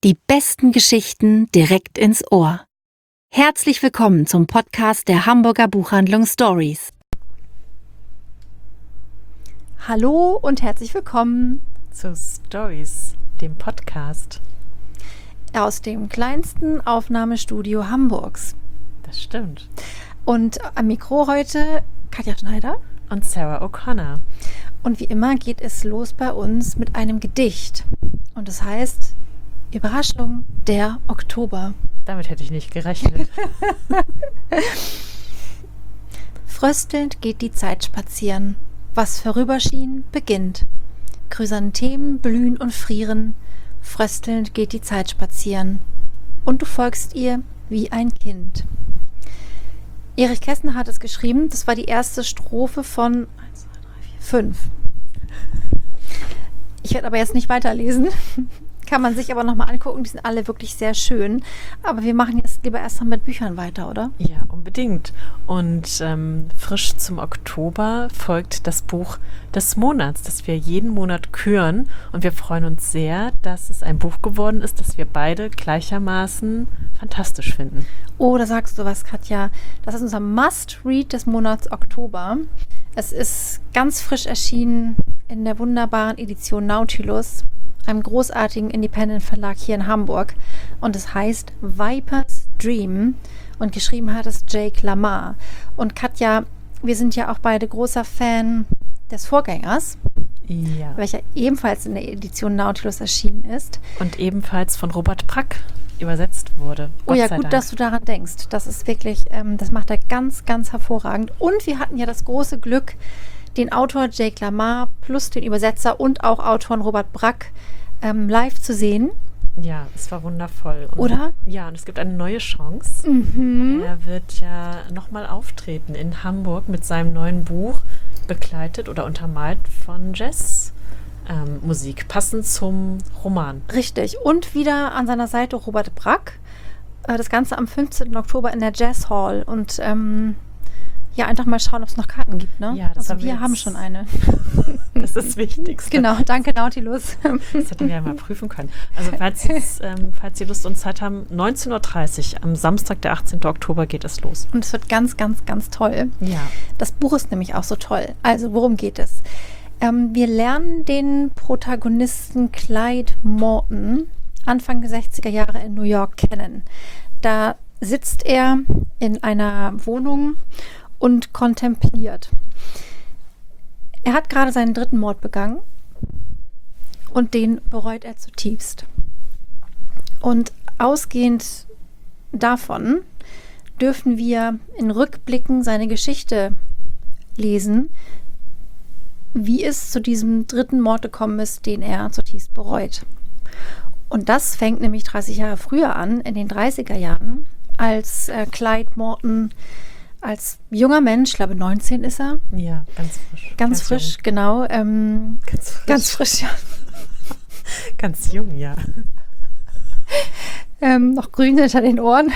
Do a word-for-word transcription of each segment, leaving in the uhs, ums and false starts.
Die besten Geschichten direkt ins Ohr. Herzlich willkommen zum Podcast der Hamburger Buchhandlung Stories. Hallo und herzlich willkommen zu Stories, dem Podcast aus dem kleinsten Aufnahmestudio Hamburgs. Das stimmt. Und am Mikro heute Katja Schneider und Sarah O'Connor. Und wie immer geht es los bei uns mit einem Gedicht. Und es heißt Überraschung, der Oktober. Damit hätte ich nicht gerechnet. Fröstelnd geht die Zeit spazieren. Was vorüberschien, beginnt. Chrysanthemen blühen und frieren. Fröstelnd geht die Zeit spazieren. Und du folgst ihr wie ein Kind. Erich Kästner hat es geschrieben. Das war die erste Strophe von eins, zwei, drei, vier, fünf. Ich werde aber jetzt nicht weiterlesen. Kann man sich aber nochmal angucken. Die sind alle wirklich sehr schön. Aber wir machen jetzt lieber erst mal mit Büchern weiter, oder? Ja, unbedingt. Und ähm, frisch zum Oktober folgt das Buch des Monats, das wir jeden Monat küren. Und wir freuen uns sehr, dass es ein Buch geworden ist, das wir beide gleichermaßen fantastisch finden. Oh, da sagst du was, Katja. Das ist unser Must-Read des Monats Oktober. Es ist ganz frisch erschienen in der wunderbaren Edition Nautilus, einem großartigen Independent-Verlag hier in Hamburg. Und es heißt Viper's Dream und geschrieben hat es Jake Lamar. Und Katja, wir sind ja auch beide großer Fan des Vorgängers, ja, welcher ebenfalls in der Edition Nautilus erschienen ist. Und ebenfalls von Robert Brack übersetzt wurde. Oh ja, gut, dass du daran denkst. Das ist wirklich, ähm, das macht er ganz, ganz hervorragend. Und wir hatten ja das große Glück, den Autor Jake Lamar plus den Übersetzer und auch Autoren Robert Brack ähm, live zu sehen. Ja, es war wundervoll. Und oder? Ja, und es gibt eine neue Chance. Mhm. Er wird ja nochmal auftreten in Hamburg mit seinem neuen Buch, begleitet oder untermalt von Jazz. Ähm, Musik, passend zum Roman. Richtig. Und wieder an seiner Seite Robert Brack. Äh, das Ganze am fünfzehnten Oktober in der Jazz Hall. Und ähm, ja, einfach mal schauen, ob es noch Karten gibt. Ne? Ja, das also wir haben, haben schon eine. Das ist das Wichtigste. Genau, danke Nautilus. Das hätten wir ja mal prüfen können. Also falls, ähm, falls Sie Lust und Zeit haben, neunzehn Uhr dreißig am Samstag, der achtzehnten Oktober geht es los. Und es wird ganz, ganz, ganz toll. Ja. Das Buch ist nämlich auch so toll. Also worum geht es? Ähm, wir lernen den Protagonisten Clyde Morton Anfang der sechziger Jahre in New York kennen. Da sitzt er in einer Wohnung und kontempliert. Er hat gerade seinen dritten Mord begangen und den bereut er zutiefst. Und ausgehend davon dürfen wir in Rückblicken seine Geschichte lesen, wie es zu diesem dritten Mord gekommen ist, den er zutiefst bereut. Und das fängt nämlich dreißig Jahre früher an, in den dreißiger Jahren, als äh, Clyde Morton als junger Mensch, ich glaube neunzehn ist er. Ja, ganz frisch. Ganz, ganz frisch, jung. genau. Ähm, ganz frisch. Ganz frisch, ja. Ganz jung, ja. ähm, noch grün hinter den Ohren.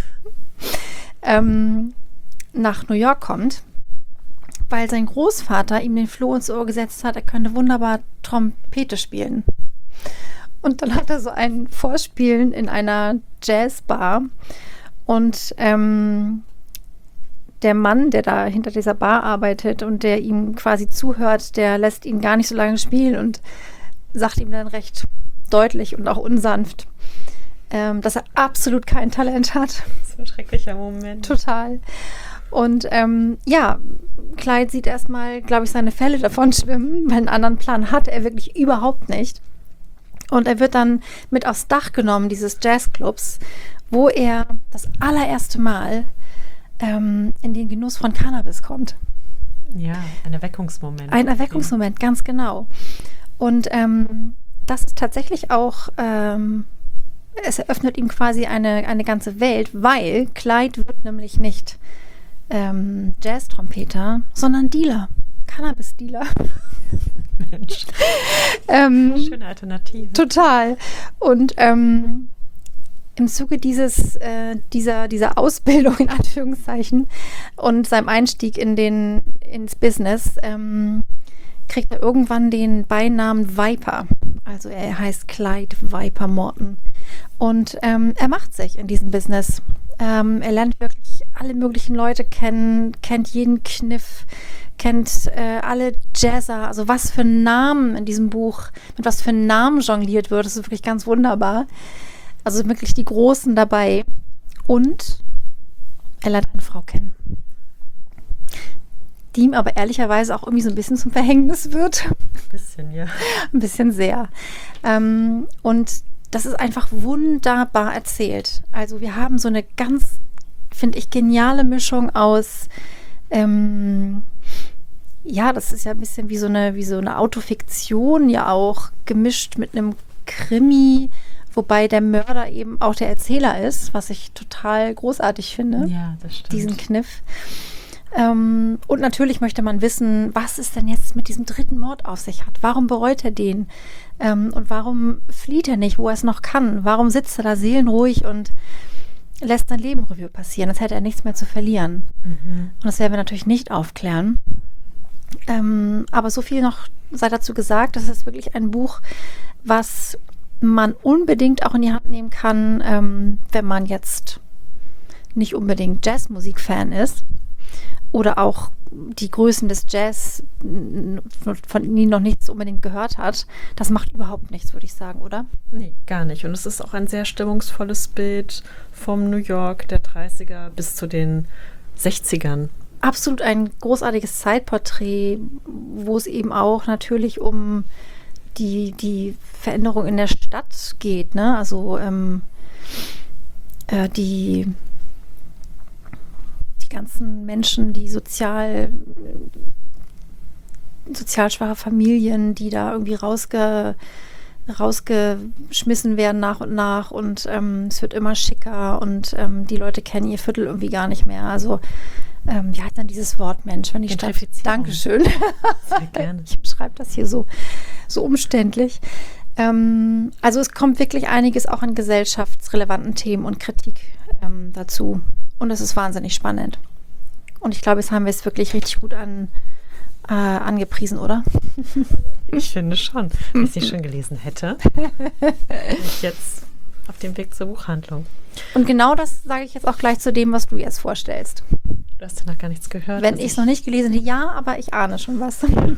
ähm, nach New York kommt, weil sein Großvater ihm den Floh ins Ohr gesetzt hat, er könnte wunderbar Trompete spielen. Und dann hat er so ein Vorspielen in einer Jazzbar und ähm, der Mann, der da hinter dieser Bar arbeitet und der ihm quasi zuhört, der lässt ihn gar nicht so lange spielen und sagt ihm dann recht deutlich und auch unsanft, ähm, dass er absolut kein Talent hat. Das ist ein schrecklicher Moment. Total. Und ähm, ja, Clyde sieht erstmal, glaube ich, seine Fälle davon schwimmen, weil einen anderen Plan hat er wirklich überhaupt nicht. Und er wird dann mit aufs Dach genommen, dieses Jazzclubs, wo er das allererste Mal ähm, in den Genuss von Cannabis kommt. Ja, ein Erweckungsmoment. Ein Erweckungsmoment, ganz genau. Und ähm, das ist tatsächlich auch, ähm, es eröffnet ihm quasi eine, eine ganze Welt, weil Clyde wird nämlich nicht ähm, Jazz-Trompeter, sondern Dealer, Cannabis-Dealer. Mensch. ähm, Schöne Alternative. Total. Und ähm, im Zuge dieses, äh, dieser, dieser Ausbildung in Anführungszeichen und seinem Einstieg in den, ins Business ähm, kriegt er irgendwann den Beinamen Viper. Also er heißt Clyde Viper Morton. Und ähm, er macht sich in diesem Business. Ähm, er lernt wirklich alle möglichen Leute kennen, kennt jeden Kniff, kennt äh, alle Jazzer. Also was für Namen in diesem Buch, mit was für Namen jongliert wird, das ist wirklich ganz wunderbar. Also wirklich die Großen dabei. Und er lernt eine Frau kennen, die ihm aber ehrlicherweise auch irgendwie so ein bisschen zum Verhängnis wird. Ein bisschen, ja. Ein bisschen sehr. Ähm, und das ist einfach wunderbar erzählt. Also wir haben so eine ganz, finde ich, geniale Mischung aus, ähm, ja, das ist ja ein bisschen wie so eine, wie so eine Autofiktion ja auch, gemischt mit einem Krimi, wobei der Mörder eben auch der Erzähler ist, was ich total großartig finde. Ja, das stimmt. Diesen Kniff. Ähm, und natürlich möchte man wissen, was es denn jetzt mit diesem dritten Mord auf sich hat. Warum bereut er den? Ähm, und warum flieht er nicht, wo er es noch kann? Warum sitzt er da seelenruhig und lässt sein Leben Revue passieren, als hätte er nichts mehr zu verlieren? Mhm. Und das werden wir natürlich nicht aufklären. Ähm, aber so viel noch sei dazu gesagt, das ist wirklich ein Buch, was man unbedingt auch in die Hand nehmen kann, ähm, wenn man jetzt nicht unbedingt Jazzmusik-Fan ist oder auch die Größen des Jazz, von denen noch nichts unbedingt gehört hat. Das macht überhaupt nichts, würde ich sagen, oder? Nee, gar nicht. Und es ist auch ein sehr stimmungsvolles Bild vom New York der dreißiger bis zu den sechzigern. Absolut ein großartiges Zeitporträt, wo es eben auch natürlich um die, die Veränderung in der Stadt geht, ne? Also ähm, äh, die ganzen Menschen, die sozial sozial schwache Familien, die da irgendwie rausge, rausgeschmissen werden nach und nach und ähm, es wird immer schicker und ähm, die Leute kennen ihr Viertel irgendwie gar nicht mehr. Also ähm, wie heißt dann dieses Wort, Mensch, wenn die Stadt... Dankeschön. Sehr gerne. Ich beschreibe das hier so, so umständlich. Ähm, also es kommt wirklich einiges auch an gesellschaftsrelevanten Themen und Kritik ähm, dazu. Und das ist wahnsinnig spannend. Und ich glaube, jetzt haben wir es wirklich richtig gut an, äh, angepriesen, oder? Ich finde schon. Wenn ich es nicht schon gelesen hätte, bin ich jetzt auf dem Weg zur Buchhandlung. Und genau das sage ich jetzt auch gleich zu dem, was du jetzt vorstellst. Du hast ja noch gar nichts gehört. Wenn ich es noch nicht gelesen hätte, ja, aber ich ahne schon was. Okay.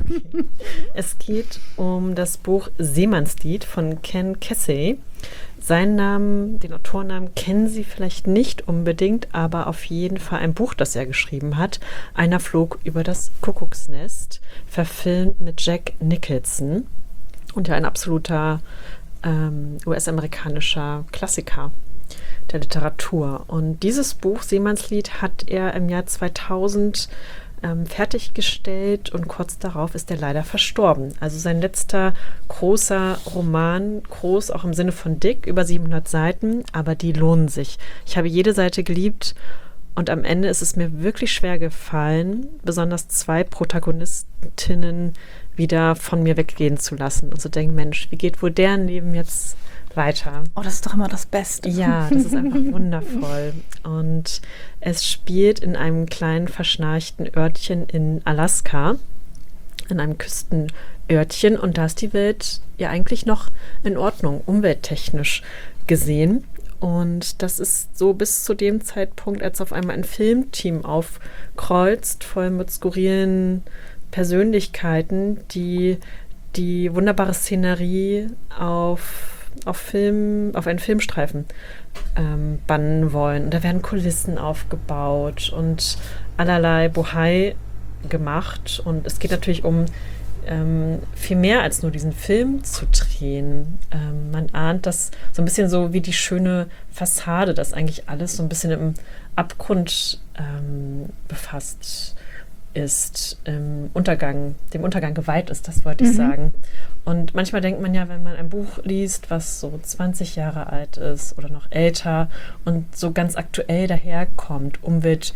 Es geht um das Buch Seemannslied von Ken Kesey. Seinen Namen, den Autorennamen kennen Sie vielleicht nicht unbedingt, aber auf jeden Fall ein Buch, das er geschrieben hat. Einer flog über das Kuckucksnest, verfilmt mit Jack Nicholson und ja ein absoluter ähm, U S-amerikanischer Klassiker der Literatur. Und dieses Buch, Seemannslied, hat er im Jahr zweitausend ähm, fertiggestellt und kurz darauf ist er leider verstorben. Also sein letzter großer Roman, groß auch im Sinne von dick, über siebenhundert Seiten, aber die lohnen sich. Ich habe jede Seite geliebt und am Ende ist es mir wirklich schwer gefallen, besonders zwei Protagonistinnen wieder von mir weggehen zu lassen und zu denken, Mensch, wie geht wohl deren Leben jetzt weiter? Oh, das ist doch immer das Beste. Ja, das ist einfach wundervoll. Und es spielt in einem kleinen verschnarchten Örtchen in Alaska, in einem Küstenörtchen. Und da ist die Welt ja eigentlich noch in Ordnung, umwelttechnisch gesehen. Und das ist so bis zu dem Zeitpunkt, als auf einmal ein Filmteam aufkreuzt, voll mit skurrilen Persönlichkeiten, die die wunderbare Szenerie auf auf Film, auf einen Filmstreifen ähm, bannen wollen. Und da werden Kulissen aufgebaut und allerlei Bohai gemacht. Und es geht natürlich um ähm, viel mehr als nur diesen Film zu drehen. Ähm, man ahnt das so ein bisschen so wie die schöne Fassade, dass eigentlich alles so ein bisschen im Abgrund ähm, befasst ist, im Untergang, dem Untergang geweiht ist, das wollte ich mhm. sagen. Und manchmal denkt man ja, wenn man ein Buch liest, was so zwanzig Jahre alt ist oder noch älter und so ganz aktuell daherkommt,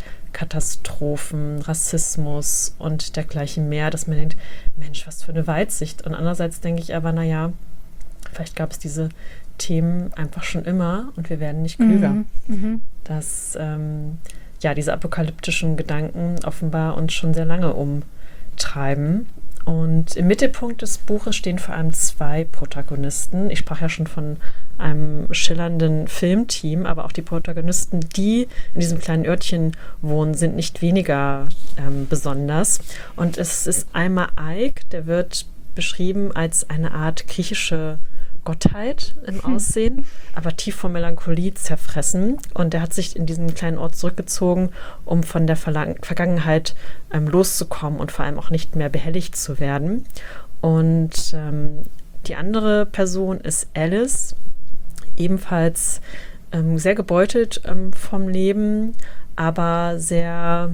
Umweltkatastrophen, Rassismus und dergleichen mehr, dass man denkt, Mensch, was für eine Weitsicht. Und andererseits denke ich aber, naja, vielleicht gab es diese Themen einfach schon immer und wir werden nicht klüger. Mhm. Mhm. Dass ähm, ja, diese apokalyptischen Gedanken offenbar uns schon sehr lange umtreiben. Und im Mittelpunkt des Buches stehen vor allem zwei Protagonisten. Ich sprach ja schon von einem schillernden Filmteam, aber auch die Protagonisten, die in diesem kleinen Örtchen wohnen, sind nicht weniger ähm, besonders. Und es ist einmal Ike, der wird beschrieben als eine Art griechische Gottheit im Aussehen, aber tief von Melancholie zerfressen. Und er hat sich in diesen kleinen Ort zurückgezogen, um von der Verlang- Vergangenheit ähm, loszukommen und vor allem auch nicht mehr behelligt zu werden. Und ähm, die andere Person ist Alice, ebenfalls ähm, sehr gebeutelt ähm, vom Leben, aber sehr,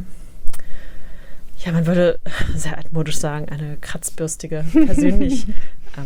ja, man würde sehr altmodisch sagen, eine kratzbürstige Persönlichkeit.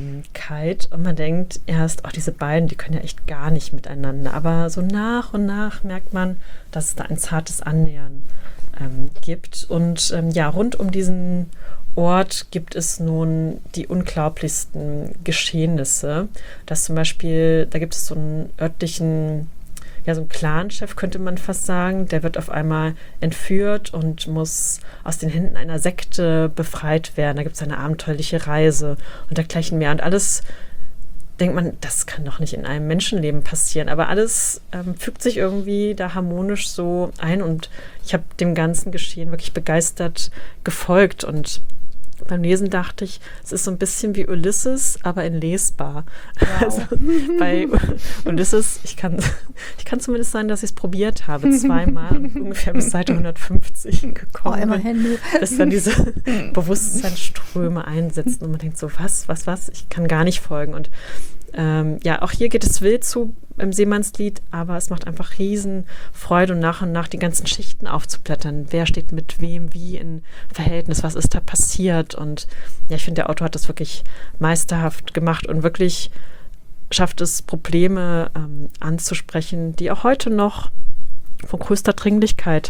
Und man denkt erst, oh, diese beiden, die können ja echt gar nicht miteinander. Aber so nach und nach merkt man, dass es da ein zartes Annähern ähm, gibt. Und ähm, ja, rund um diesen Ort gibt es nun die unglaublichsten Geschehnisse. Dass zum Beispiel, da gibt es so einen örtlichen, ja, so einen Clanchef, könnte man fast sagen, der wird auf einmal entführt und muss aus den Händen einer Sekte befreit werden. Da gibt es eine abenteuerliche Reise und dergleichen mehr. Und alles denkt man, das kann doch nicht in einem Menschenleben passieren. Aber alles ähm, fügt sich irgendwie da harmonisch so ein. Und ich habe dem ganzen Geschehen wirklich begeistert gefolgt. Und beim Lesen dachte ich, es ist so ein bisschen wie Ulysses, aber in lesbar. Wow. Also bei Ulysses, ich kann, ich kann zumindest sagen, dass ich es probiert habe, zweimal und ungefähr bis Seite hundertfünfzig gekommen Oh, immerhin. bin, bis dann diese Bewusstseinsströme einsetzen und man denkt so, was, was, was, ich kann gar nicht folgen. Und ähm, ja, auch hier geht es wild zu im Seemannslied, aber es macht einfach riesen Freude und nach und nach die ganzen Schichten aufzublättern. Wer steht mit wem, wie in Verhältnis, was ist da passiert? Und ja, ich finde, der Autor hat das wirklich meisterhaft gemacht und wirklich schafft es, Probleme ähm, anzusprechen, die auch heute noch von größter Dringlichkeit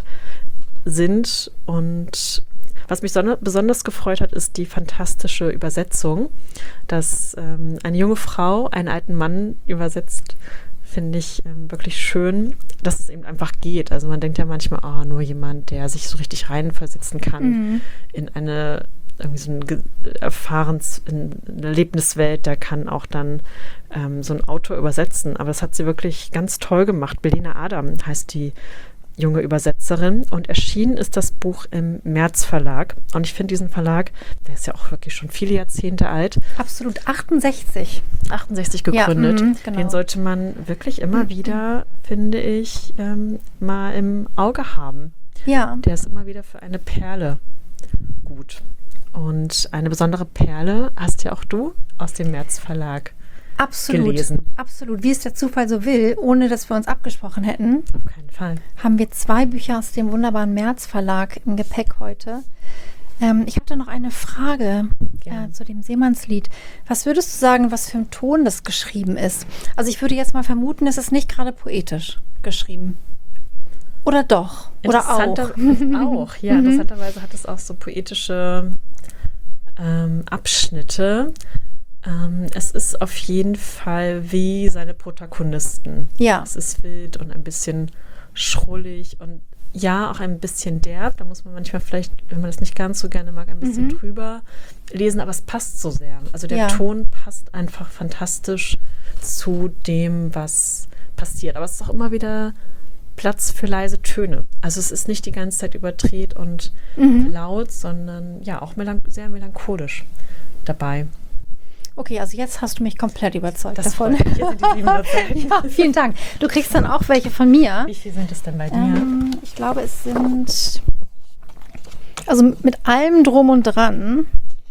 sind. Und was mich so, besonders gefreut hat, ist die fantastische Übersetzung, dass ähm, eine junge Frau einen alten Mann übersetzt, finde ich ähm, wirklich schön, dass es eben einfach geht. Also man denkt ja manchmal, oh, nur jemand, der sich so richtig reinversetzen kann mhm. in eine irgendwie so eine Erfahrens-, in eine Erlebniswelt, der kann auch dann ähm, so ein Autor übersetzen. Aber das hat sie wirklich ganz toll gemacht. Belena Adam heißt die junge Übersetzerin und erschienen ist das Buch im März Verlag. Und ich finde diesen Verlag, der ist ja auch wirklich schon viele Jahrzehnte alt. Absolut, achtundsechzig. achtundsechzig gegründet. Ja, mh, genau. Den sollte man wirklich immer mhm. wieder, finde ich, ähm, mal im Auge haben. Ja. Der ist immer wieder für eine Perle gut. Und eine besondere Perle hast ja auch du aus dem März Verlag Absolut, gelesen. Absolut. Wie es der Zufall so will, ohne dass wir uns abgesprochen hätten. Auf keinen Fall. Haben wir zwei Bücher aus dem wunderbaren März Verlag im Gepäck heute. Ähm, ich hatte noch eine Frage äh, zu dem Seemannslied. Was würdest du sagen, was für ein Ton das geschrieben ist? Also ich würde jetzt mal vermuten, es ist nicht gerade poetisch geschrieben. Oder doch? Oder auch? Auch, ja. Mhm. Interessanterweise hat es auch so poetische ähm, Abschnitte. Ähm, es ist auf jeden Fall wie seine Protagonisten. Ja. Es ist wild und ein bisschen schrullig und ja, auch ein bisschen derb. Da muss man manchmal vielleicht, wenn man das nicht ganz so gerne mag, ein bisschen mhm. drüber lesen, aber es passt so sehr. Also der ja. Ton passt einfach fantastisch zu dem, was passiert. Aber es ist auch immer wieder Platz für leise Töne. Also es ist nicht die ganze Zeit überdreht und mhm. laut, sondern ja, auch melanch- sehr melancholisch dabei. Okay, also jetzt hast du mich komplett überzeugt das davon. Jetzt sind die siebenhundert Seiten. Ja, vielen Dank. Du kriegst dann auch welche von mir. Wie viel sind es denn bei dir? Ähm, ich glaube, es sind, also mit allem drum und dran,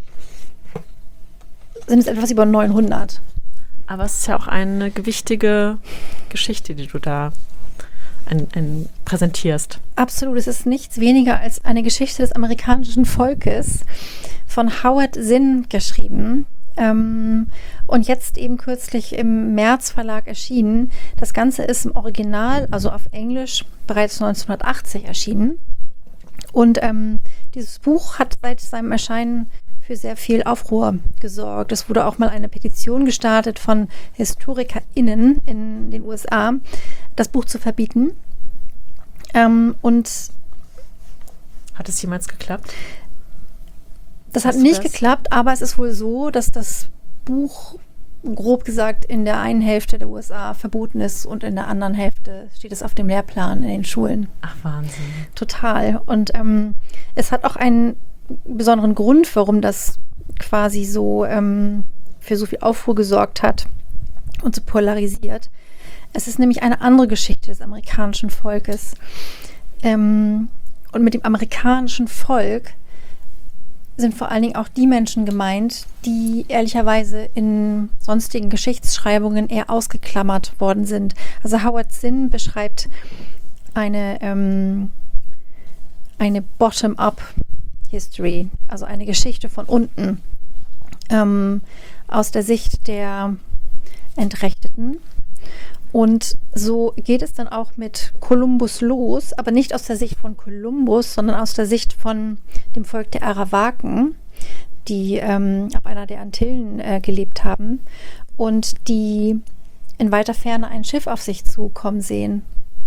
sind es etwas über neunhundert. Aber es ist ja auch eine gewichtige Geschichte, die du da ein, ein präsentierst. Absolut, es ist nichts weniger als eine Geschichte des amerikanischen Volkes von Howard Zinn geschrieben. Ähm, und jetzt eben kürzlich im März Verlag erschienen. Das Ganze ist im Original, also auf Englisch, bereits neunzehnhundertachtzig erschienen. Und ähm, dieses Buch hat seit seinem Erscheinen für sehr viel Aufruhr gesorgt. Es wurde auch mal eine Petition gestartet von HistorikerInnen in den U S A, das Buch zu verbieten. Ähm, und hat es jemals geklappt? Das hat nicht geklappt, aber es ist wohl so, dass das Buch grob gesagt in der einen Hälfte der U S A verboten ist und in der anderen Hälfte steht es auf dem Lehrplan in den Schulen. Ach, Wahnsinn. Total. Und ähm, es hat auch einen besonderen Grund, warum das quasi so ähm, für so viel Aufruhr gesorgt hat und so polarisiert. Es ist nämlich eine andere Geschichte des amerikanischen Volkes. Ähm, und mit dem amerikanischen Volk sind vor allen Dingen auch die Menschen gemeint, die ehrlicherweise in sonstigen Geschichtsschreibungen eher ausgeklammert worden sind. Also Howard Zinn beschreibt eine, ähm, eine Bottom-up-History, also eine Geschichte von unten, ähm, aus der Sicht der Entrechteten. Und so geht es dann auch mit Kolumbus los, aber nicht aus der Sicht von Kolumbus, sondern aus der Sicht von dem Volk der Arawaken, die ähm, auf einer der Antillen äh, gelebt haben und die in weiter Ferne ein Schiff auf sich zukommen sehen.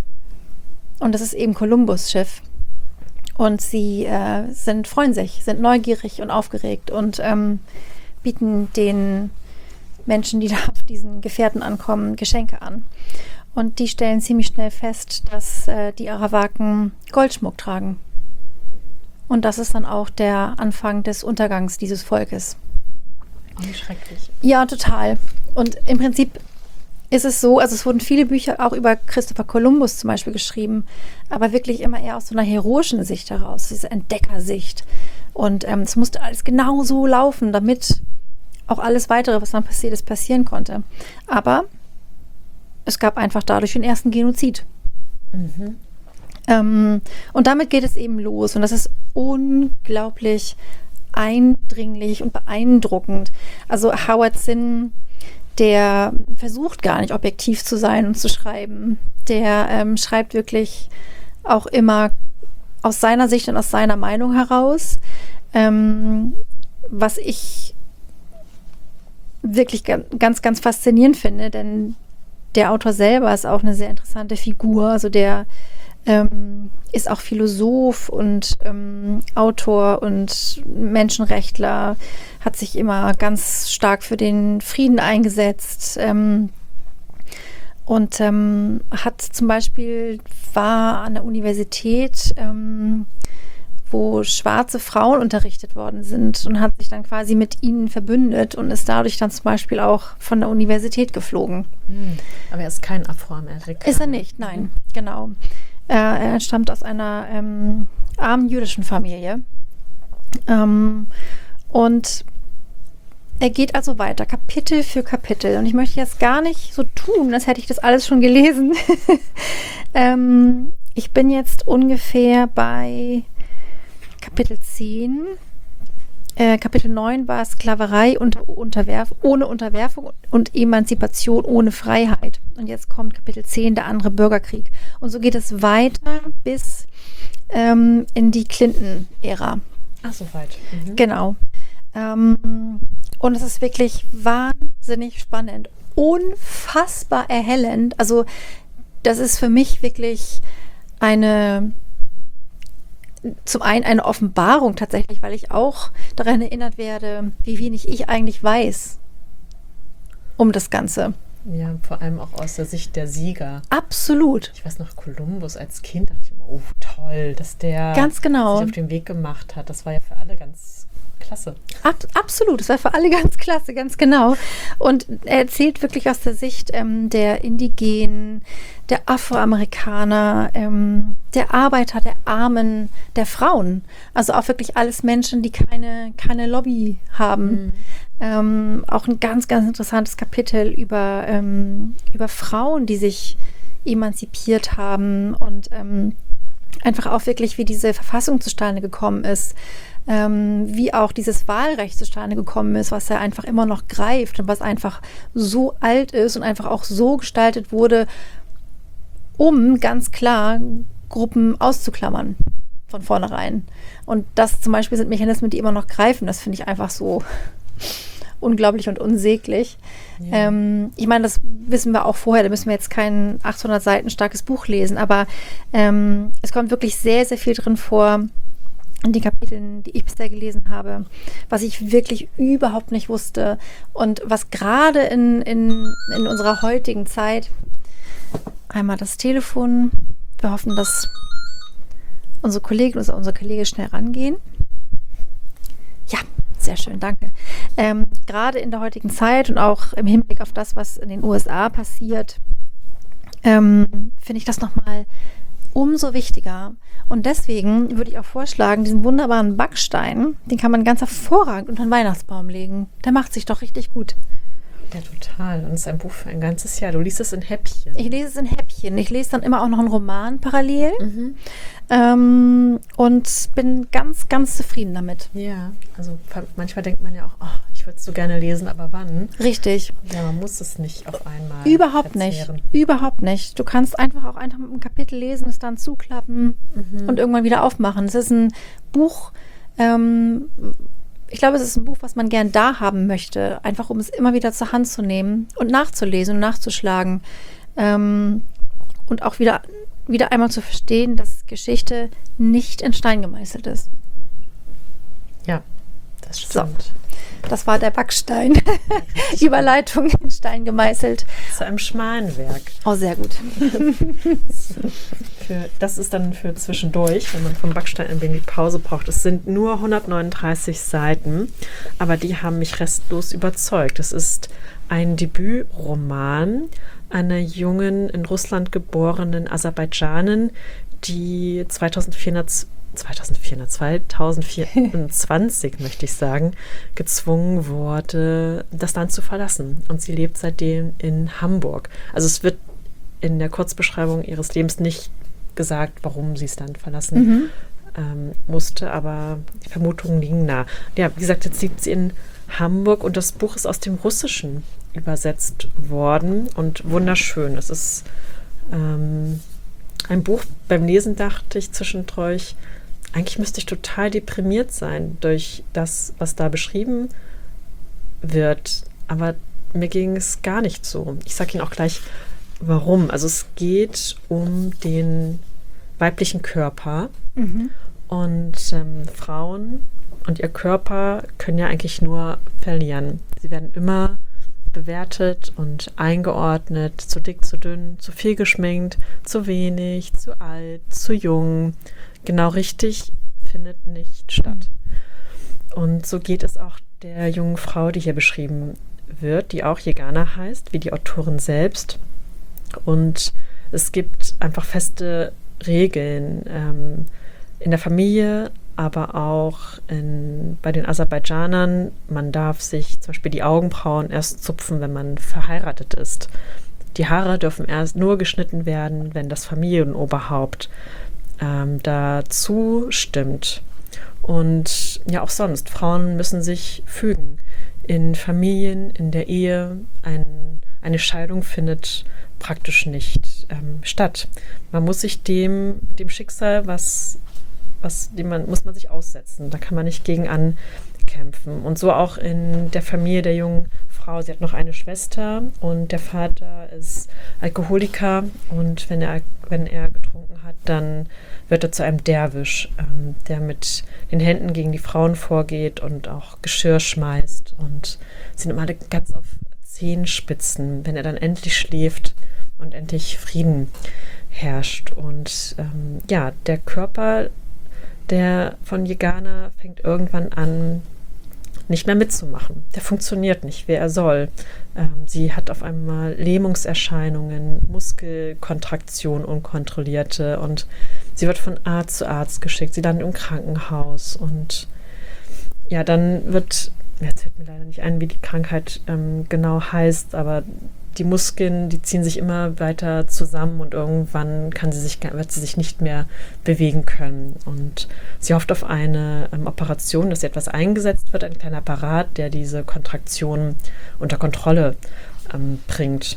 Und das ist eben Kolumbus' Schiff. Und sie äh, sind, freuen sich, sind neugierig und aufgeregt und ähm, bieten den Menschen, die da auf diesen Gefährten ankommen, Geschenke an. Und die stellen ziemlich schnell fest, dass äh, die Arawaken Goldschmuck tragen. Und das ist dann auch der Anfang des Untergangs dieses Volkes. Oh, wie schrecklich. Ja, total. Und im Prinzip ist es so, also es wurden viele Bücher auch über Christopher Columbus zum Beispiel geschrieben, aber wirklich immer eher aus so einer heroischen Sicht heraus, diese Entdeckersicht. Und ähm, es musste alles genau so laufen, damit auch alles Weitere, was dann passiert ist, passieren konnte. Aber es gab einfach dadurch den ersten Genozid. Mhm. Ähm, und damit geht es eben los. Und das ist unglaublich eindringlich und beeindruckend. Also Howard Zinn, der versucht gar nicht objektiv zu sein und zu schreiben. Der ähm, schreibt wirklich auch immer aus seiner Sicht und aus seiner Meinung heraus. Ähm, was ich wirklich ganz, ganz faszinierend finde, denn der Autor selber ist auch eine sehr interessante Figur. Also der ähm, ist auch Philosoph und ähm, Autor und Menschenrechtler, hat sich immer ganz stark für den Frieden eingesetzt ähm, und ähm, hat zum Beispiel, war an der Universität, ähm, wo schwarze Frauen unterrichtet worden sind und hat sich dann quasi mit ihnen verbündet und ist dadurch dann zum Beispiel auch von der Universität geflogen. Hm. Aber er ist kein Afroamerikaner. Ist er nicht, nein, mhm. genau. Äh, er stammt aus einer ähm, armen jüdischen Familie. Ähm, und er geht also weiter, Kapitel für Kapitel. Und ich möchte jetzt gar nicht so tun, als hätte ich das alles schon gelesen. ähm, ich bin jetzt ungefähr bei Kapitel zehn. Äh, Kapitel neun war Sklaverei unter Unterwerf ohne Unterwerfung und Emanzipation ohne Freiheit. Und jetzt kommt Kapitel zehn, der andere Bürgerkrieg. Und so geht es weiter bis ähm, in die Clinton-Ära. Ach, so weit. Mhm. Genau. Ähm, und es ist wirklich wahnsinnig spannend, unfassbar erhellend. Also das ist für mich wirklich eine, zum einen eine Offenbarung tatsächlich, weil ich auch daran erinnert werde, wie wenig ich eigentlich weiß um das Ganze. Ja, vor allem auch aus der Sicht der Sieger. Absolut. Ich weiß noch, Kolumbus als Kind dachte ich immer, oh toll, dass der ganz genau sich auf den Weg gemacht hat. Das war ja für alle ganz klasse. Ab, absolut, das war für alle ganz klasse, ganz genau. Und er erzählt wirklich aus der Sicht ähm, der Indigenen, der Afroamerikaner, ähm, der Arbeiter, der Armen, der Frauen. Also auch wirklich alles Menschen, die keine, keine Lobby haben. Mhm. Ähm, auch ein ganz, ganz interessantes Kapitel über, ähm, über Frauen, die sich emanzipiert haben und ähm, einfach auch wirklich, wie diese Verfassung zustande gekommen ist. Ähm, wie auch dieses Wahlrecht zustande gekommen ist, was ja einfach immer noch greift und was einfach so alt ist und einfach auch so gestaltet wurde, um ganz klar Gruppen auszuklammern von vornherein. Und das zum Beispiel sind Mechanismen, die immer noch greifen. Das finde ich einfach so unglaublich und unsäglich. Ja. Ähm, ich meine, das wissen wir auch vorher, da müssen wir jetzt kein achthundert Seiten starkes Buch lesen, aber ähm, es kommt wirklich sehr, sehr viel drin vor, in den Kapiteln, die ich bisher gelesen habe, was ich wirklich überhaupt nicht wusste und was gerade in, in, in unserer heutigen Zeit, einmal das Telefon, wir hoffen, dass unsere Kollegin oder unsere Kollege schnell rangehen. Ja, sehr schön, danke. Ähm, gerade in der heutigen Zeit und auch im Hinblick auf das, was in den U S A passiert, ähm, finde ich das nochmal umso wichtiger. Und deswegen würde ich auch vorschlagen, diesen wunderbaren Backstein, den kann man ganz hervorragend unter den Weihnachtsbaum legen. Der macht sich doch richtig gut. Ja, total. Und es ist ein Buch für ein ganzes Jahr. Du liest es in Häppchen. Ich lese es in Häppchen. Ich lese dann immer auch noch einen Roman parallel. Mhm. Ähm, und bin ganz, ganz zufrieden damit. Ja, also manchmal denkt man ja auch, oh, ich würde es so gerne lesen, aber wann? Richtig. Ja, man muss es nicht auf einmal Überhaupt verzehren. nicht. Überhaupt nicht. Du kannst einfach auch einfach mit einem Kapitel lesen, es dann zuklappen Mhm. und irgendwann wieder aufmachen. Es ist ein Buch, ähm, ich glaube, es ist ein Buch, was man gern da haben möchte, einfach um es immer wieder zur Hand zu nehmen und nachzulesen und nachzuschlagen. Ähm, und auch wieder, wieder einmal zu verstehen, dass Geschichte nicht in Stein gemeißelt ist. Ja, das stimmt. So. Das war der Backstein. Überleitung in Stein gemeißelt. Zu einem schmalen Werk. Oh, sehr gut. Für, das ist dann für zwischendurch, wenn man vom Backstein ein wenig Pause braucht. Es sind nur hundertneununddreißig Seiten, aber die haben mich restlos überzeugt. Es ist ein Debütroman einer jungen, in Russland geborenen Aserbaidschanin, die zweitausendvierhundert zweitausendvierhundert, zweitausendvierundzwanzig, möchte ich sagen, gezwungen wurde, das Land zu verlassen. Und sie lebt seitdem in Hamburg. Also es wird in der Kurzbeschreibung ihres Lebens nicht gesagt, warum sie das Land verlassen Mhm. ähm, musste, aber die Vermutungen liegen nah. Ja, wie gesagt, jetzt lebt sie in Hamburg und das Buch ist aus dem Russischen übersetzt worden und wunderschön. Es ist ähm, ein Buch, beim Lesen dachte ich zwischendurch, eigentlich müsste ich total deprimiert sein durch das, was da beschrieben wird. Aber mir ging es gar nicht so. Ich sage Ihnen auch gleich, warum. Also es geht um den weiblichen Körper. Mhm. Und ähm, Frauen und ihr Körper können ja eigentlich nur verlieren. Sie werden immer bewertet und eingeordnet, zu dick, zu dünn, zu viel geschminkt, zu wenig, zu alt, zu jung. Genau richtig findet nicht statt. Und so geht es auch der jungen Frau, die hier beschrieben wird, die auch Jegana heißt, wie die Autorin selbst. Und es gibt einfach feste Regeln ähm, in der Familie, aber auch in, bei den Aserbaidschanern. Man darf sich zum Beispiel die Augenbrauen erst zupfen, wenn man verheiratet ist. Die Haare dürfen erst nur geschnitten werden, wenn das Familienoberhaupt ähm, dazu stimmt. Und ja, auch sonst. Frauen müssen sich fügen. In Familien, in der Ehe, ein, eine Scheidung findet praktisch nicht ähm, statt. Man muss sich dem, dem Schicksal, was, was dem man, muss man sich aussetzen. Da kann man nicht gegen ankämpfen. Und so auch in der Familie der jungen Frau. Sie hat noch eine Schwester und der Vater ist Alkoholiker und wenn er, wenn er getrunken hat, dann wird er zu einem Derwisch, ähm, der mit den Händen gegen die Frauen vorgeht und auch Geschirr schmeißt und sie sind immer alle ganz auf Zehenspitzen, wenn er dann endlich schläft und endlich Frieden herrscht. Und ähm, ja, der Körper der von Jegana fängt irgendwann an, nicht mehr mitzumachen. Der funktioniert nicht, wie er soll. Ähm, sie hat auf einmal Lähmungserscheinungen, Muskelkontraktion, unkontrollierte und sie wird von Arzt zu Arzt geschickt. Sie landet im Krankenhaus und ja, dann wird, jetzt fällt mir leider nicht ein, wie die Krankheit ähm, genau heißt, aber die Muskeln, die ziehen sich immer weiter zusammen und irgendwann kann sie sich, wird sie sich nicht mehr bewegen können. Und sie hofft auf eine ähm, Operation, dass ihr etwas eingesetzt wird, ein kleiner Apparat, der diese Kontraktion unter Kontrolle ähm, bringt.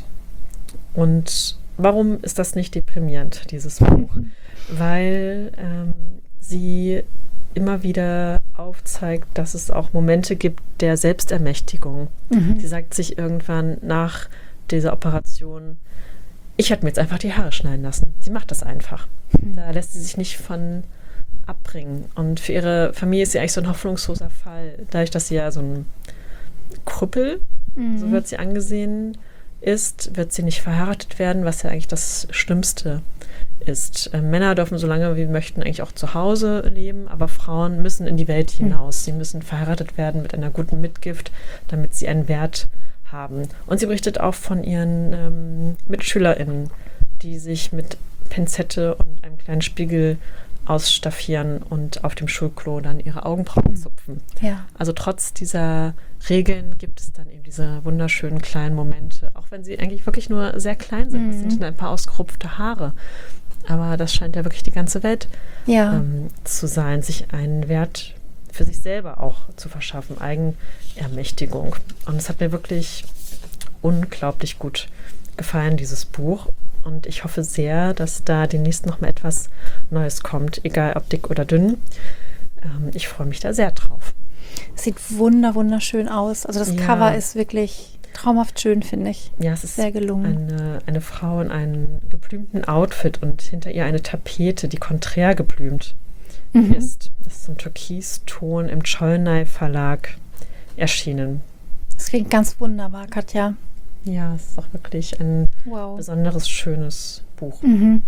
Und warum ist das nicht deprimierend, dieses Buch? Weil ähm, sie immer wieder aufzeigt, dass es auch Momente gibt der Selbstermächtigung. Mhm. Sie sagt sich irgendwann nach dieser Operation, ich werde mir jetzt einfach die Haare schneiden lassen. Sie macht das einfach. Mhm. Da lässt sie sich nicht von abbringen. Und für ihre Familie ist sie eigentlich so ein hoffnungsloser Fall. Dadurch, dass sie ja so ein Krüppel, mhm. so wird sie angesehen, ist, wird sie nicht verheiratet werden, was ja eigentlich das Schlimmste ist. Äh, Männer dürfen so lange wie möchten eigentlich auch zu Hause leben, aber Frauen müssen in die Welt hinaus. Mhm. Sie müssen verheiratet werden mit einer guten Mitgift, damit sie einen Wert haben. Und sie berichtet auch von ihren ähm, MitschülerInnen, die sich mit Pinzette und einem kleinen Spiegel ausstaffieren und auf dem Schulklo dann ihre Augenbrauen zupfen. Ja. Also trotz dieser Regeln gibt es dann eben diese wunderschönen kleinen Momente, auch wenn sie eigentlich wirklich nur sehr klein sind. Das Mhm. sind ein paar ausgerupfte Haare. Aber das scheint ja wirklich die ganze Welt Ja. ähm, zu sein, sich einen Wert für sich selber auch zu verschaffen, Eigenermächtigung. Und es hat mir wirklich unglaublich gut gefallen, dieses Buch. Und ich hoffe sehr, dass da demnächst noch mal etwas Neues kommt, egal ob dick oder dünn. Ähm, ich freue mich da sehr drauf. Sieht wunder, wunderschön aus. Also das Ja. Cover ist wirklich traumhaft schön, finde ich. Ja, es ist Sehr gelungen. Eine, eine Frau in einem geblümten Outfit und hinter ihr eine Tapete, die konträr geblümt Mhm. ist. Das ist so ein Türkiston im Cholnay Verlag erschienen. Das klingt ganz wunderbar, Katja. Ja, es ist auch wirklich ein Wow. besonderes, schönes Buch. Mhm.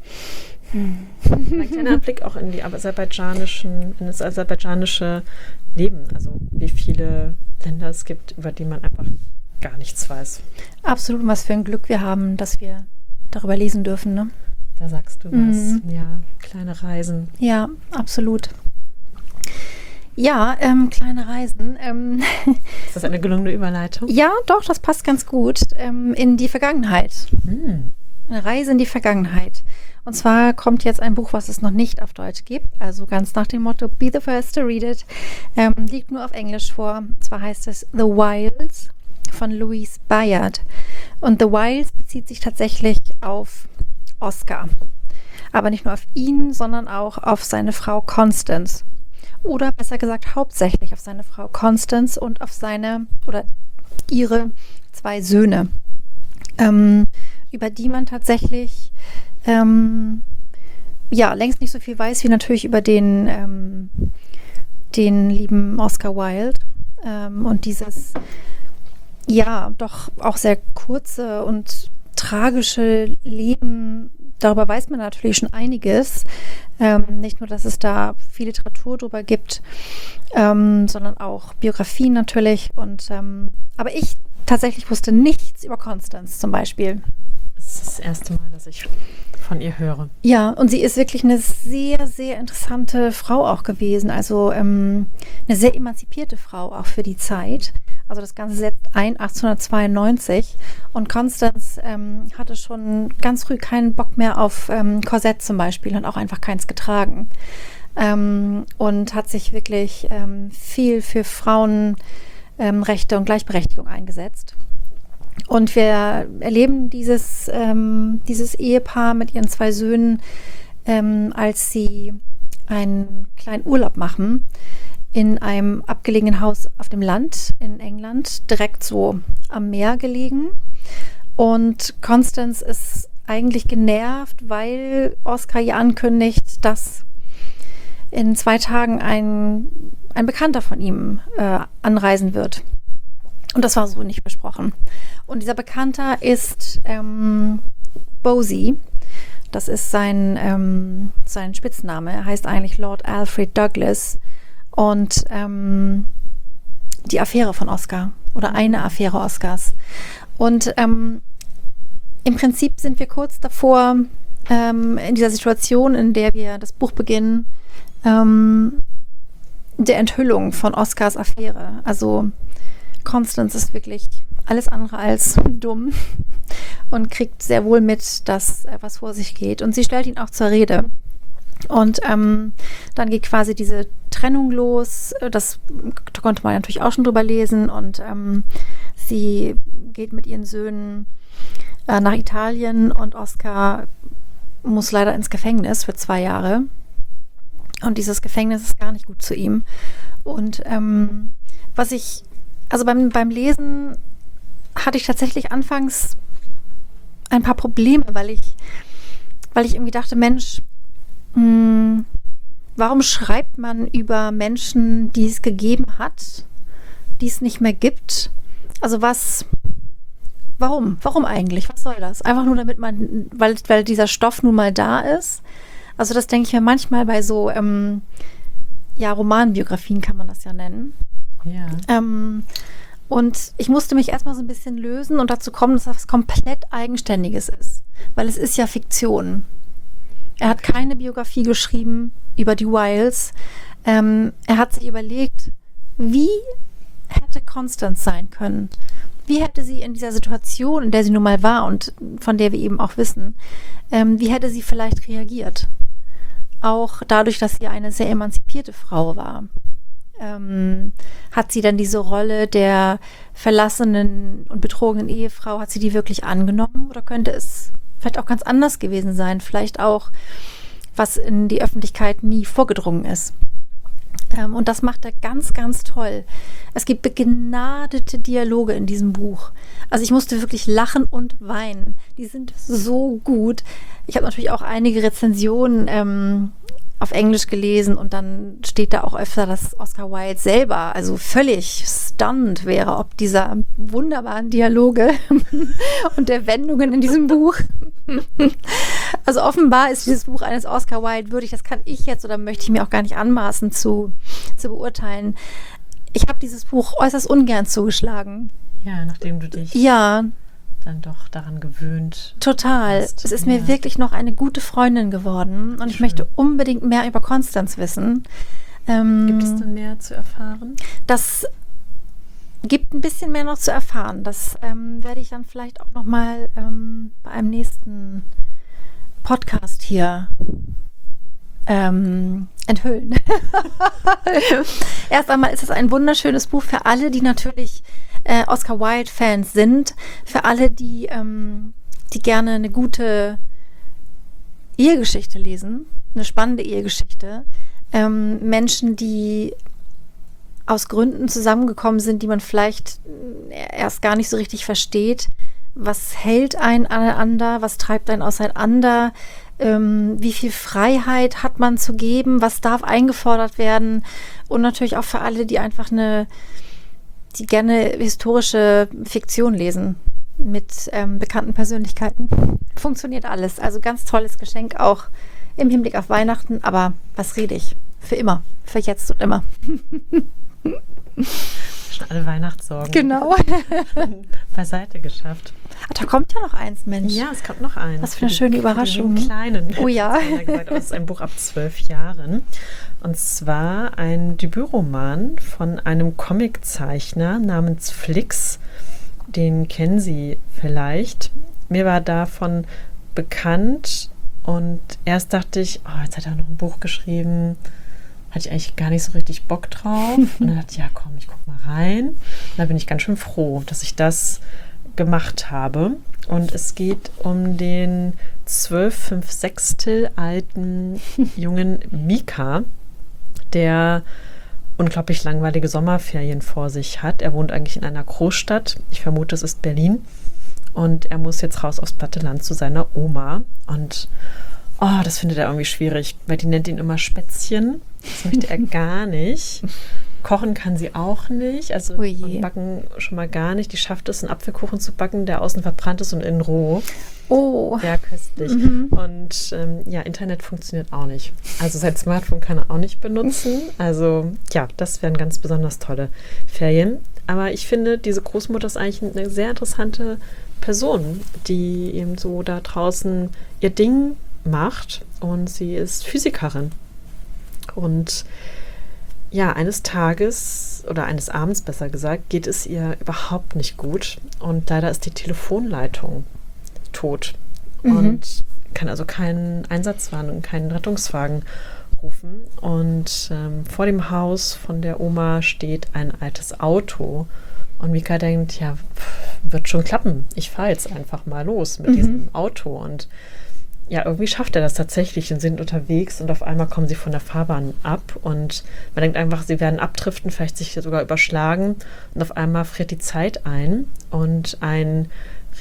Ein kleiner Blick auch in die aserbaidschanischen, in das aserbaidschanische Leben. Also wie viele Länder es gibt, über die man einfach gar nichts weiß. Absolut, und was für ein Glück wir haben, dass wir darüber lesen dürfen, ne? Da sagst du was. Mhm. Ja, kleine Reisen. Ja, absolut. Ja, ähm, kleine Reisen. Ähm, Ist das eine gelungene Überleitung? ja, doch, das passt ganz gut ähm, in die Vergangenheit. Hm. Eine Reise in die Vergangenheit. Und zwar kommt jetzt ein Buch, was es noch nicht auf Deutsch gibt, also ganz nach dem Motto Be the first to read it, ähm, liegt nur auf Englisch vor. Und zwar heißt es The Wilds von Louise Bayard. Und The Wilds bezieht sich tatsächlich auf Oscar. Aber nicht nur auf ihn, sondern auch auf seine Frau Constance. Oder besser gesagt hauptsächlich auf seine Frau Constance und auf seine oder ihre zwei Söhne, ähm, über die man tatsächlich ähm, ja längst nicht so viel weiß wie natürlich über den, ähm, den lieben Oscar Wilde ähm, und dieses ja doch auch sehr kurze und tragische Leben. Darüber weiß man natürlich schon einiges. Ähm, nicht nur, dass es da viel Literatur drüber gibt, ähm, sondern auch Biografien natürlich. Und, ähm, aber ich tatsächlich wusste nichts über Constance zum Beispiel. Das ist das erste Mal, dass ich von ihr höre. Ja, und sie ist wirklich eine sehr, sehr interessante Frau auch gewesen. Also ähm, eine sehr emanzipierte Frau auch für die Zeit. Also das Ganze setzt ein achtzehnhundertzweiundneunzig und Constance ähm, hatte schon ganz früh keinen Bock mehr auf ähm, Korsett zum Beispiel und auch einfach keins getragen. Ähm, und hat sich wirklich ähm, viel für Frauenrechte ähm, und Gleichberechtigung eingesetzt. Und wir erleben dieses, ähm, dieses Ehepaar mit ihren zwei Söhnen, ähm, als sie einen kleinen Urlaub machen in einem abgelegenen Haus auf dem Land in England, direkt so am Meer gelegen. Und Constance ist eigentlich genervt, weil Oscar ihr ankündigt, dass in zwei Tagen ein, ein Bekannter von ihm äh, anreisen wird. Und das war so nicht besprochen. Und dieser Bekannter ist ähm, Bosie. Das ist sein, ähm, sein Spitzname. Er heißt eigentlich Lord Alfred Douglas. Und ähm, die Affäre von Oscar oder eine Affäre Oscars. Und ähm, im Prinzip sind wir kurz davor, ähm, in dieser Situation, in der wir das Buch beginnen, ähm, der Enthüllung von Oscars Affäre. Also Constance ist wirklich alles andere als dumm und kriegt sehr wohl mit, dass etwas vor sich geht. Und sie stellt ihn auch zur Rede. Und ähm, dann geht quasi diese Trennung los. Das konnte man natürlich auch schon drüber lesen. Und ähm, sie geht mit ihren Söhnen äh, nach Italien und Oscar muss leider ins Gefängnis für zwei Jahre. Und dieses Gefängnis ist gar nicht gut zu ihm. Und ähm, was ich, also beim, beim Lesen hatte ich tatsächlich anfangs ein paar Probleme, weil ich, weil ich irgendwie dachte, Mensch, mh, warum schreibt man über Menschen, die es gegeben hat, die es nicht mehr gibt? Also was, warum? Warum eigentlich? Was soll das? Einfach nur damit man, weil, weil dieser Stoff nun mal da ist. Also das denke ich mir manchmal bei so, ähm, ja, Romanbiografien kann man das ja nennen. Ja. Ähm, und ich musste mich erstmal so ein bisschen lösen und dazu kommen, dass das was komplett Eigenständiges ist. Weil es ist ja Fiktion. Er hat keine Biografie geschrieben über die Wildes. Ähm, er hat sich überlegt, wie hätte Constance sein können? Wie hätte sie in dieser Situation, in der sie nun mal war und von der wir eben auch wissen, ähm, wie hätte sie vielleicht reagiert? Auch dadurch, dass sie eine sehr emanzipierte Frau war. Ähm, hat sie dann diese Rolle der verlassenen und betrogenen Ehefrau, hat sie die wirklich angenommen? Oder könnte es vielleicht auch ganz anders gewesen sein? Vielleicht auch, was in die Öffentlichkeit nie vorgedrungen ist. Ähm, und das macht er ganz, ganz toll. Es gibt begnadete Dialoge in diesem Buch. Also ich musste wirklich lachen und weinen. Die sind so gut. Ich habe natürlich auch einige Rezensionen ähm, auf Englisch gelesen und dann steht da auch öfter, dass Oscar Wilde selber also völlig stunned wäre, ob dieser wunderbaren Dialoge und der Wendungen in diesem Buch. Also offenbar ist dieses Buch eines Oscar Wilde würdig. Das kann ich jetzt oder möchte ich mir auch gar nicht anmaßen zu, zu beurteilen. Ich habe dieses Buch äußerst ungern zugeschlagen. Ja, nachdem du dich ja dann doch daran gewöhnt. Total. hast. Es ist Ja. mir wirklich noch eine gute Freundin geworden und ich Schön. möchte unbedingt mehr über Constance wissen. Ähm, Gibt es denn mehr zu erfahren? Das gibt ein bisschen mehr noch zu erfahren. Das ähm, werde ich dann vielleicht auch noch mal ähm, bei einem nächsten Podcast hier ähm, enthüllen. Erst einmal ist es ein wunderschönes Buch für alle, die natürlich äh, Oscar Wilde-Fans sind, für alle, die, ähm, die gerne eine gute Ehegeschichte lesen, eine spannende Ehegeschichte. Ähm, Menschen, die aus Gründen zusammengekommen sind, die man vielleicht erst gar nicht so richtig versteht. Was hält einen aneinander? Was treibt einen auseinander? Ähm, wie viel Freiheit hat man zu geben? Was darf eingefordert werden? Und natürlich auch für alle, die einfach eine, die gerne historische Fiktion lesen mit ähm, bekannten Persönlichkeiten. Funktioniert alles. Also ganz tolles Geschenk auch im Hinblick auf Weihnachten. Aber was rede ich? Für immer. Für jetzt und immer. Schon alle Weihnachtssorgen Genau. beiseite geschafft. Ach, da kommt ja noch eins, Mensch. Ja, es kommt noch eins. Was für eine schöne Überraschung. Für den kleinen. Oh ja. Gesagt, aber es ist ein Buch ab zwölf Jahren. Und zwar ein Debütroman von einem Comiczeichner namens Flix. Den kennen Sie vielleicht. Mir war davon bekannt und erst dachte ich, oh, jetzt hat er noch ein Buch geschrieben. Hatte ich eigentlich gar nicht so richtig Bock drauf. Und dann dachte ich, ja komm, ich guck mal rein. Und da bin ich ganz schön froh, dass ich das gemacht habe. Und es geht um den zwölf fünf Sechstel alten jungen Mika, der unglaublich langweilige Sommerferien vor sich hat. Er wohnt eigentlich in einer Großstadt. Ich vermute, es ist Berlin. Und er muss jetzt raus aufs platte Land zu seiner Oma. Und oh, das findet er irgendwie schwierig, weil die nennt ihn immer Spätzchen. Das möchte er gar nicht. Kochen kann sie auch nicht. Also Oje. backen schon mal gar nicht. Die schafft es, einen Apfelkuchen zu backen, der außen verbrannt ist und innen roh. Oh. Sehr köstlich. Mhm. Und ähm, ja, Internet funktioniert auch nicht. Also sein Smartphone kann er auch nicht benutzen. Also ja, das wären ganz besonders tolle Ferien. Aber ich finde, diese Großmutter ist eigentlich eine sehr interessante Person, die eben so da draußen ihr Ding macht. Und sie ist Physikerin. Und ja, eines Tages oder eines Abends besser gesagt, geht es ihr überhaupt nicht gut. Und leider ist die Telefonleitung tot. Mhm. Und kann also keinen Einsatzwagen und keinen Rettungswagen rufen. Und ähm, vor dem Haus von der Oma steht ein altes Auto. Und Mika denkt, ja, pff, wird schon klappen. Ich fahre jetzt einfach mal los mit Mhm. diesem Auto. Und ja, irgendwie schafft er das tatsächlich und sind unterwegs und auf einmal kommen sie von der Fahrbahn ab und man denkt einfach, sie werden abdriften, vielleicht sich sogar überschlagen und auf einmal friert die Zeit ein und ein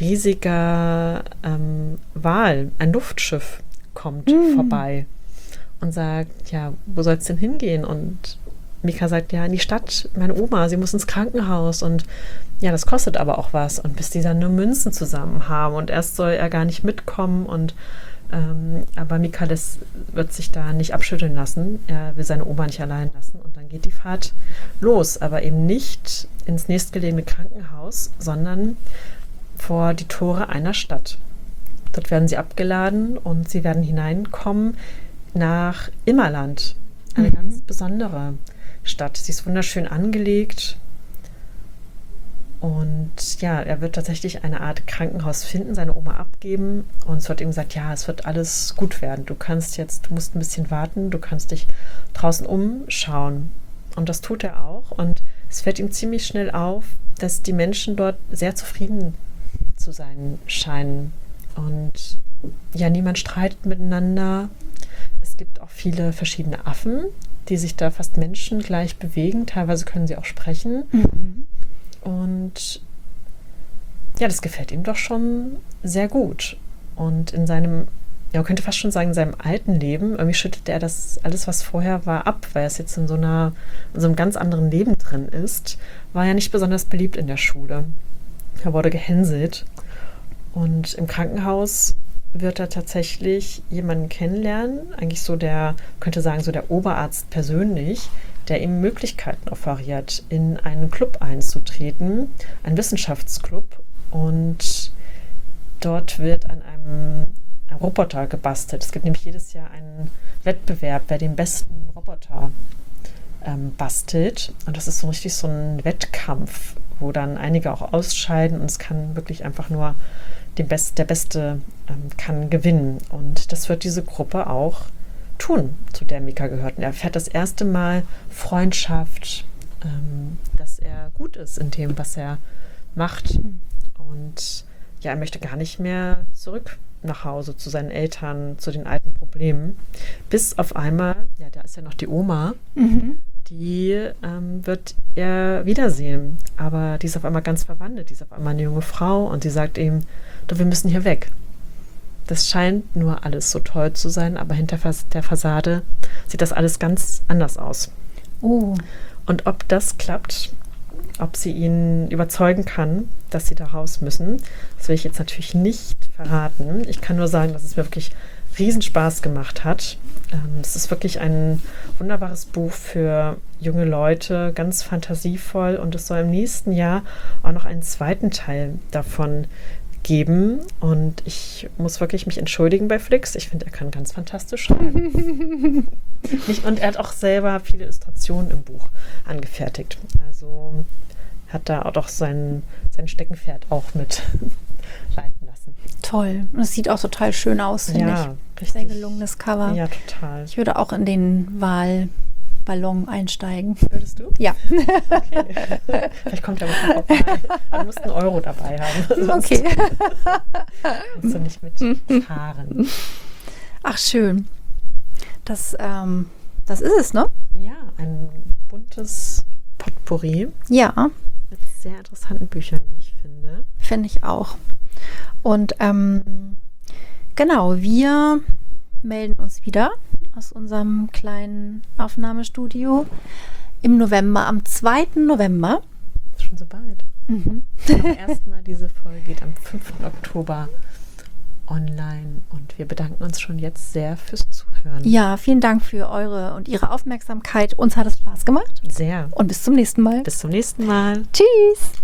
riesiger ähm, Wal, ein Luftschiff kommt Mm. vorbei und sagt, ja, wo soll es denn hingehen? Und Mika sagt, ja, in die Stadt, meine Oma, sie muss ins Krankenhaus und ja, das kostet aber auch was. Und bis die dann nur Münzen zusammen haben und erst soll er gar nicht mitkommen und ähm, aber Mika das wird sich da nicht abschütteln lassen. Er will seine Oma nicht allein lassen und dann geht die Fahrt los, aber eben nicht ins nächstgelegene Krankenhaus, sondern vor die Tore einer Stadt. Dort werden sie abgeladen und sie werden hineinkommen nach Immerland, eine mhm. ganz besondere Stadt. Sie ist wunderschön angelegt. Und ja, er wird tatsächlich eine Art Krankenhaus finden, seine Oma abgeben. Und es wird ihm gesagt, ja, es wird alles gut werden. Du kannst jetzt, du musst ein bisschen warten, du kannst dich draußen umschauen. Und das tut er auch. Und es fällt ihm ziemlich schnell auf, dass die Menschen dort sehr zufrieden zu sein scheinen. Und ja, niemand streitet miteinander. Es gibt auch viele verschiedene Affen, die sich da fast menschengleich bewegen. Teilweise können sie auch sprechen. Mhm. Und ja, das gefällt ihm doch schon sehr gut. Und in seinem, ja, man könnte fast schon sagen, in seinem alten Leben, irgendwie schüttet er das alles, was vorher war, ab, weil er es jetzt in so einer, in so einem ganz anderen Leben drin ist, war ja nicht besonders beliebt in der Schule. Er wurde gehänselt. Und im Krankenhaus wird er tatsächlich jemanden kennenlernen, eigentlich so der, könnte sagen, so der Oberarzt persönlich, der ihm Möglichkeiten offeriert, in einen Club einzutreten, einen Wissenschaftsclub. Und dort wird an einem, einem Roboter gebastelt. Es gibt nämlich jedes Jahr einen Wettbewerb, wer den besten Roboter ähm, bastelt. Und das ist so richtig so ein Wettkampf, wo dann einige auch ausscheiden und es kann wirklich einfach nur den Best, der Beste ähm, kann gewinnen. Und das wird diese Gruppe auch tun, zu der Mika gehört. Und er erfährt das erste Mal Freundschaft, ähm, dass er gut ist in dem, was er macht. Und ja, er möchte gar nicht mehr zurück nach Hause zu seinen Eltern, zu den alten Problemen. Bis auf einmal, ja, da ist ja noch die Oma, mhm. die ähm, wird er wiedersehen. Aber die ist auf einmal ganz verwandelt. Die ist auf einmal eine junge Frau und sie sagt ihm, du, wir müssen hier weg. Das scheint nur alles so toll zu sein, aber hinter der Fassade sieht das alles ganz anders aus. Oh. Und ob das klappt, ob sie ihn überzeugen kann, dass sie da raus müssen, das will ich jetzt natürlich nicht verraten. Ich kann nur sagen, dass es mir wirklich Riesenspaß gemacht hat. Ähm, es ist wirklich ein wunderbares Buch für junge Leute, ganz fantasievoll. Und es soll im nächsten Jahr auch noch einen zweiten Teil davon geben. Und ich muss wirklich mich entschuldigen bei Flix. Ich finde, er kann ganz fantastisch schreiben. Nicht, und er hat auch selber viele Illustrationen im Buch angefertigt. Also hat da auch doch sein, sein Steckenpferd auch mit leiten lassen. Toll. Und es sieht auch total schön aus, finde ja, ich. Richtig. Sehr gelungenes Cover. Ja, total. Ich würde auch in den Wahlballon einsteigen. Würdest du? Ja. Okay. Vielleicht kommt er mal vorbei. Aber du musst einen Euro dabei haben. Okay. Musst du nicht mitfahren. Ach, schön. Das, ähm, das ist es, ne? Ja, ein buntes Potpourri. Ja. Mit sehr interessanten Büchern, wie ich finde. Finde ich auch. Und ähm, genau, wir melden uns wieder aus unserem kleinen Aufnahmestudio im November, am zweiten November. Ist schon so bald. Mhm. Aber erstmal diese Folge geht am fünften Oktober online und wir bedanken uns schon jetzt sehr fürs Zuhören. Ja, vielen Dank für eure und Ihre Aufmerksamkeit. Uns hat es Spaß gemacht. Sehr. Und bis zum nächsten Mal. Bis zum nächsten Mal. Tschüss.